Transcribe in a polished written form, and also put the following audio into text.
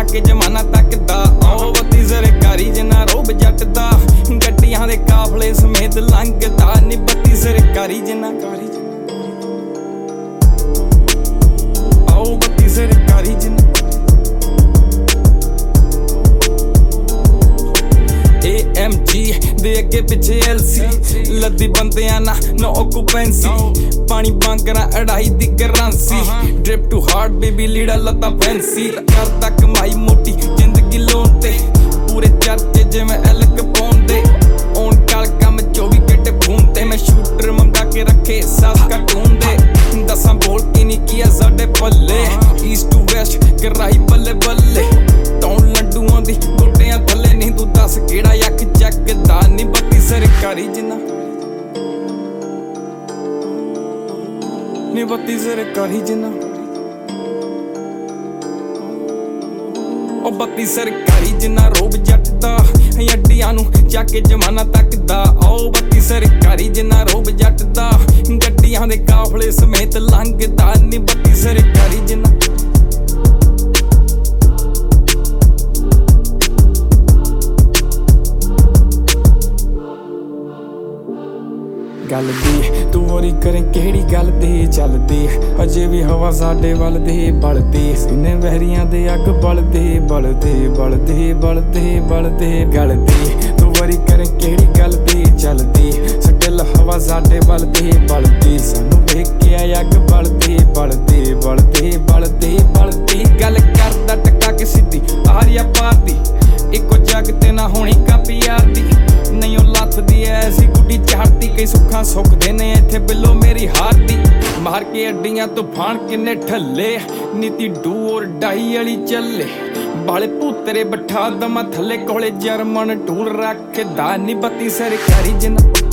जाके जमाना तकदा ओ बत्ती सरकारी जिन्ना रोब जट दा गड्डियां दे काफले समेत लंघदा नी बत्ती सरकारी जिन्ना ओ बत्ती सरकारी जिन्ना AMG दे अगे पिछे LC लद्दी बंदियां ना नो ऑक्यूपेंसी पानी बांगरा अड़ाई दी currency drip to heart baby लीड़ा लता फैंसी करदा कमाई मोटी जिंदगी लोन ते पूरे चर्चे जिवें एल कैपोन दे ओन काल कम 24 घंटे फोन ते मैं शूटर मंगा के रखे साफ कार्टून दे दसां बोल के नहीं किया साडे पल्ले ईस्ट टू वेस्ट कराई बल्ले बल्ले तौन लड्डूआं दी गोटियां थल्ले नहीं तू दस केड़ा यक चकदा नी बत्ती सरकारी जिन्ना नी बत्ती सरकारी जिन्ना ओ बत्ती सरकारी जिन्ना रोब जट दा अड्डियां नू जाके जमाना तकदा ओ बत्ती सरकारी जिन्ना रोब जट दा गड्डियां दे काफले समेत लंघदा नी बत्ती सरकारी जिन्ना गल दी तू वरी करें केड़ी गल दे चलदी अजे भी हवा साडे वल दे बलदी सीने बहरियां दे अग बलदे बलदे बलदे बलदे बलदे गल दी तू वरी करें केड़ी गल दे चलदी स्टिल हवा साडे वल दे बलदी सानू वेख के अग बलदे बलदे बलदे बलदे बलदी गल करदा टका के सीधी आरिया पार दी इको जग ते ना होनी कापी यार दी नहीं लथ दी ऐसी गुड्डी चाड़ती कई सुखा सुखदे ने इत्थे बिलो मेरी हार दी मार के अड्डियां तूफान किन्ने ठल्ले नीति डू और डाई वाली चले बाले भूतरे बिठा दमा थल्ले कोले जर्मन टूल रखदा नी बत्ती सरकारी जिन्ना